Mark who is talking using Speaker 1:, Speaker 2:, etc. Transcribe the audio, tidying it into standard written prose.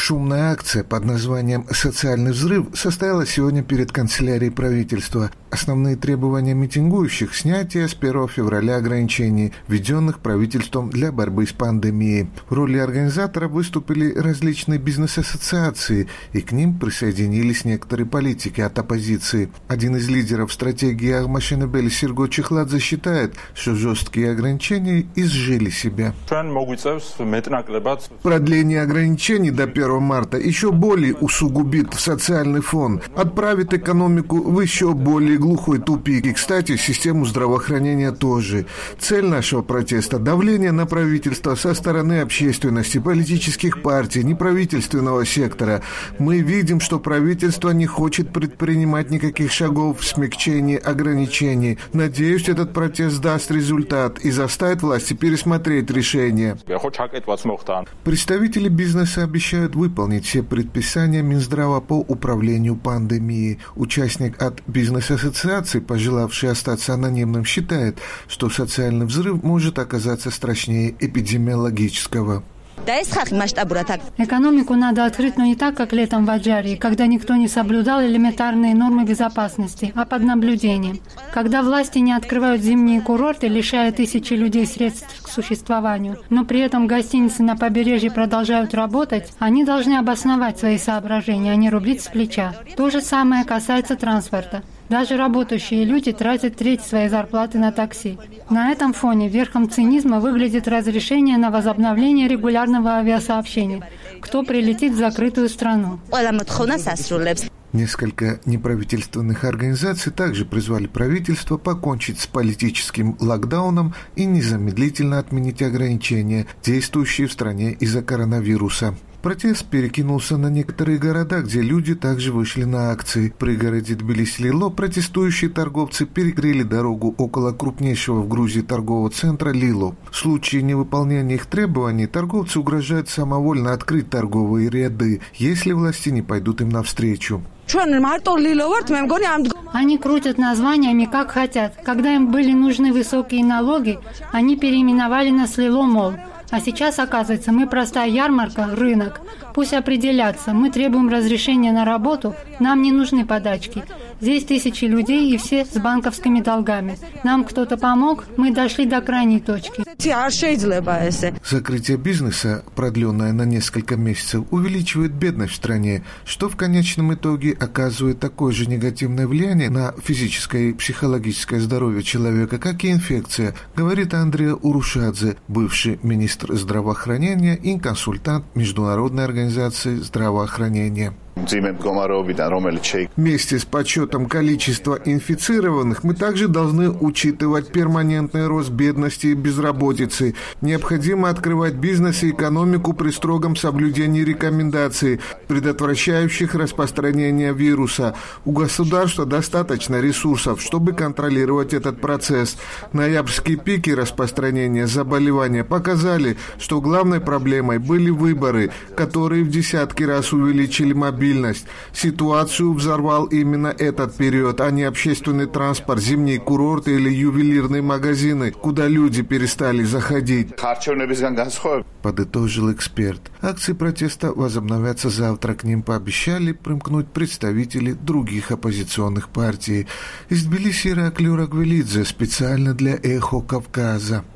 Speaker 1: Шумная акция под названием «Социальный взрыв» состоялась сегодня перед канцелярией правительства. Основные требования митингующих – снятие с 1 февраля ограничений, введенных правительством для борьбы с пандемией. В роли организаторов выступили различные бизнес-ассоциации, и к ним присоединились некоторые политики от оппозиции. Один из лидеров стратегии Агмашенебели Серго Чехладзе считает, что жесткие ограничения изжили себя. Продление ограничений до 1 марта еще более усугубит социальный фон, отправит экономику в еще более глухой тупик. И, кстати, систему здравоохранения тоже. Цель нашего протеста – давление на правительство со стороны общественности, политических партий, неправительственного сектора. Мы видим, что правительство не хочет предпринимать никаких шагов в смягчении ограничений. Надеюсь, этот протест даст результат и заставит власти пересмотреть решение. Представители бизнеса обещают выполнить все предписания Минздрава по управлению пандемией. Участник от бизнес-ассоциации, пожелавший остаться анонимным, считает, что социальный взрыв может оказаться страшнее эпидемиологического.
Speaker 2: Экономику надо открыть, но не так, как летом в Аджарии, когда никто не соблюдал элементарные нормы безопасности, а под наблюдением. Когда власти не открывают зимние курорты, лишая тысячи людей средств к существованию, но при этом гостиницы на побережье продолжают работать, они должны обосновать свои соображения, а не рубить с плеча. То же самое касается транспорта. Даже работающие люди тратят треть своей зарплаты на такси. На этом фоне верхом цинизма выглядит разрешение на возобновление регулярного авиасообщения. Кто прилетит в закрытую страну?
Speaker 1: Несколько неправительственных организаций также призвали правительство покончить с политическим локдауном и незамедлительно отменить ограничения, действующие в стране из-за коронавируса. Протест перекинулся на некоторые города, где люди также вышли на акции. В пригороде Тбилиси-Лило протестующие торговцы перекрыли дорогу около крупнейшего в Грузии торгового центра Лило. В случае невыполнения их требований торговцы угрожают самовольно открыть торговые ряды, если власти не пойдут им навстречу.
Speaker 2: Они крутят названиями как хотят. Когда им были нужны высокие налоги, они переименовали нас Лило Молл. А сейчас, оказывается, мы простая ярмарка, рынок. Пусть определятся. Мы требуем разрешения на работу, нам не нужны подачки. Здесь тысячи людей и все с банковскими долгами. Нам кто-то помог, мы дошли до крайней точки.
Speaker 1: Закрытие бизнеса, продленное на несколько месяцев, увеличивает бедность в стране, что в конечном итоге оказывает такое же негативное влияние на физическое и психологическое здоровье человека, как и инфекция, говорит Андреа Урушадзе, бывший министр здравоохранения и консультант Международной организации здравоохранения. Вместе с подсчетом количества инфицированных мы также должны учитывать перманентный рост бедности и безработицы. Необходимо открывать бизнес и экономику при строгом соблюдении рекомендаций, предотвращающих распространение вируса. У государства достаточно ресурсов, чтобы контролировать этот процесс. Ноябрьские пики распространения заболевания показали, что главной проблемой были выборы, которые в десятки раз увеличили мобильность. Ситуацию взорвал именно этот период, а не общественный транспорт, зимние курорты или ювелирные магазины, куда люди перестали заходить, подытожил эксперт. Акции протеста возобновятся завтра. К ним пообещали примкнуть представители других оппозиционных партий. Из Тбилиси Ираклий Рагвелидзе специально для «Эхо Кавказа».